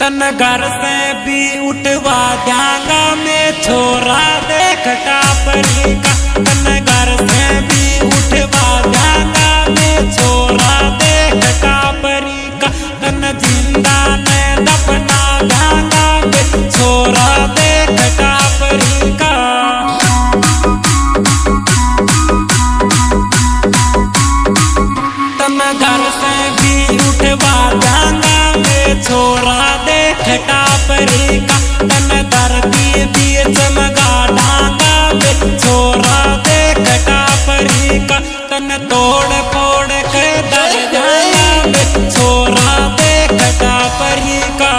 तन घर से भी उठवा जागा में छोरा देख टापरी का। तन घर से भी उठवा जागा में छोरा देख टापरी का। तन जिंदा ने दफना जागा में छोरा देख टापरी का। तन घर से भी उठवा जागा में छोरा देख टापरी का। तन धरती बीच मगा डांगा में छोरा देख टापरी का। तन तोड़ फोड़ के दर जागा में छोरा देख टापरी का।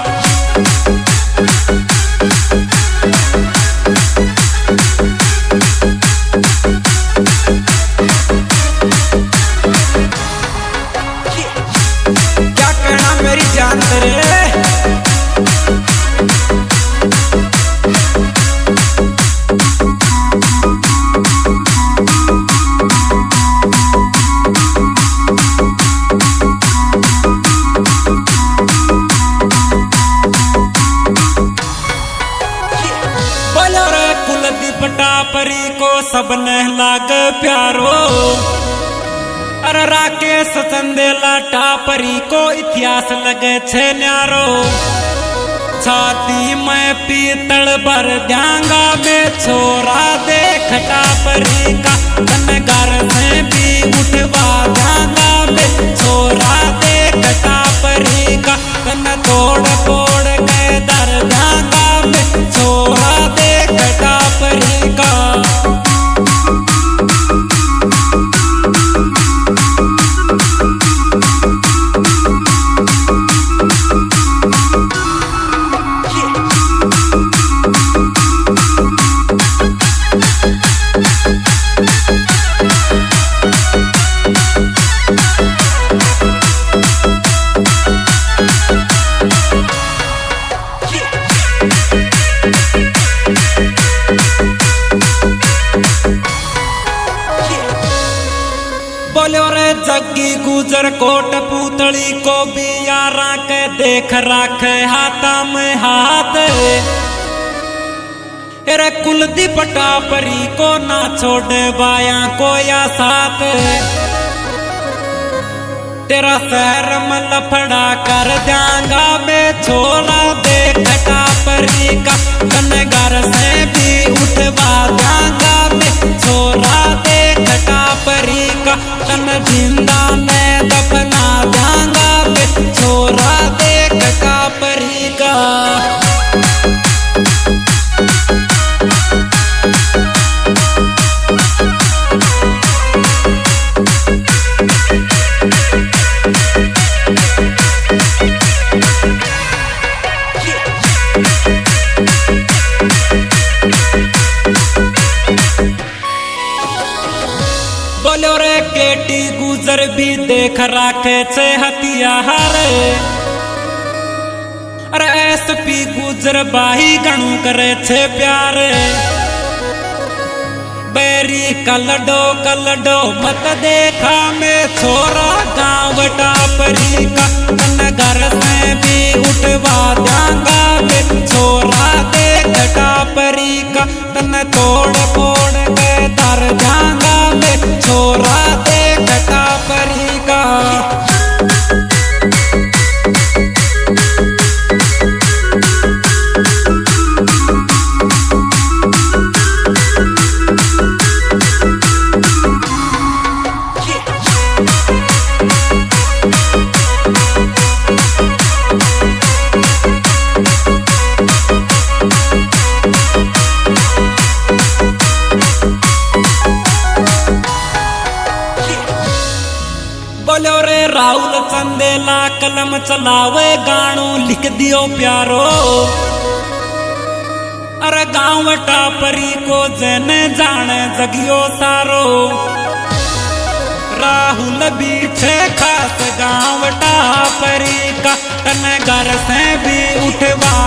क्या कहना मेरी जान तेरे। बोलो रे कुलदीप टापरी को सबने लाग प्यारो। अरे राकेश चंदेला टापरी को इतिहास लगे छे न्यारो। छाती में पीतल भर जांगा में छोरा देख टापरी का। तन घर से भी उठवा जांगा में छोरा देख टापरी का। तन तोड़ फोड़ के दर जांगा में छोरा देख टापरी का। बोलो रे जग्गी गुजर कोट पूतली को भी यारा के देख राखे हाथा में हाथ। अरे कुलदीप टापरी को ना छोड़े बाया को या साथ। तेरा शहर में लफड़ा कर जांगा में छोरा देख टापरी का। तन घर से भी उठवा जांगा में छोरा देख टापरी का। तन जिंदा ने दफना जांगा में छोरा देख टापरी का। बोलो रे केटी गुजर भी देख राखे छे हथियार। अरे एसपी गुजर बाही गणु करे छे प्यार। बैरी कलडो मत देखा में छोरा गाँव टापरी का। तन घर से भी उठवा जांगा में छोरा देख टापरी का। तन तोड़ फोड़ के दर जांगा में छोरा देख टापरी का। बोलो रे राहुल चंदेला कलम चलावे गाणो लिख दियो प्यारो। अरे गाँव टापरी को जने जाने जगियो सारो। राहुल बीछे खास गाँव टापरी का। तन घर से भी उठवा